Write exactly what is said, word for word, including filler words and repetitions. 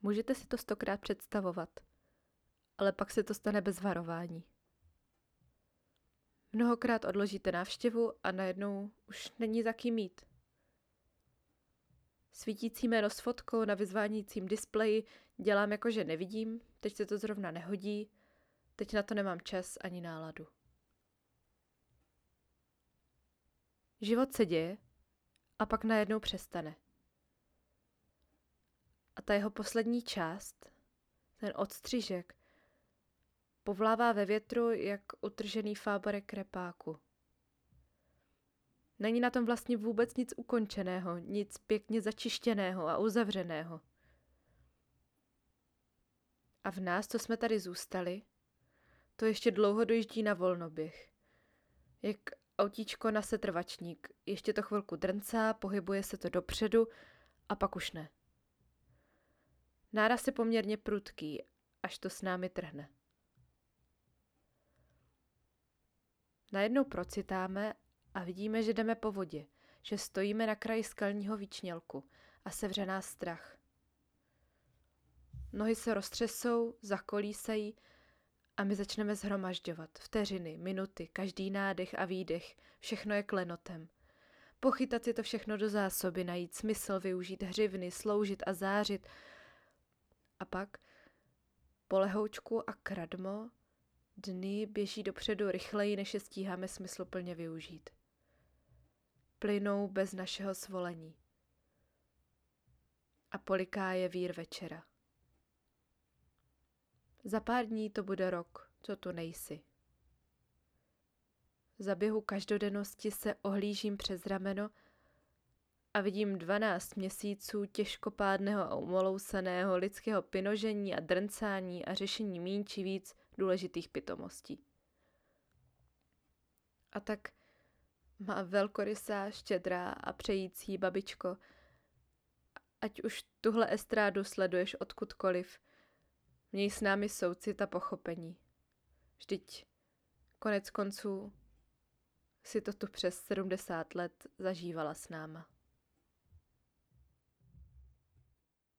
Můžete si to stokrát představovat, ale pak se to stane bez varování. Mnohokrát odložíte návštěvu a najednou už není za kým jít. Svítící jméno s fotkou na vyzvánícím displeji dělám jako, že nevidím, teď se to zrovna nehodí, teď na to nemám čas ani náladu. Život se děje a pak najednou přestane. A ta jeho poslední část, ten odstřižek, povlává ve větru jak utržený fáborek repáku. Není na tom vlastně vůbec nic ukončeného, nic pěkně začištěného a uzavřeného. A v nás, co jsme tady zůstali, to ještě dlouho dojíždí na volnoběh. Jak autíčko na setrvačník, ještě to chvilku drncá, pohybuje se to dopředu a pak už ne. Náraz je poměrně prudký, až to s námi trhne. Najednou procitáme a vidíme, že jdeme po vodě, že stojíme na kraji skalního výčnělku a sevře nás strach. Nohy se roztřesou, zakolísají a my začneme zhromažďovat. Vteřiny, minuty, každý nádech a výdech, všechno je klenotem. Pochytat si to všechno do zásoby, najít smysl, využít hřivny, sloužit a zářit. A pak po lehoučku a kradmo dny běží dopředu rychleji, než je stíháme smysluplně využít. Plynou bez našeho svolení. A poliká je vír večera. Za pár dní to bude rok, co tu nejsi. V zaběhu každodennosti se ohlížím přes rameno a vidím dvanáct měsíců těžkopádného a umolousaného lidského pinožení a drncání a řešení míň či víc důležitých pitomostí. A tak má velkorysá, štědrá a přející babičko, ať už tuhle estrádu sleduješ odkudkoliv, měj s námi soucit a pochopení. Vždyť konec konců si to tu přes sedmdesát let zažívala s náma.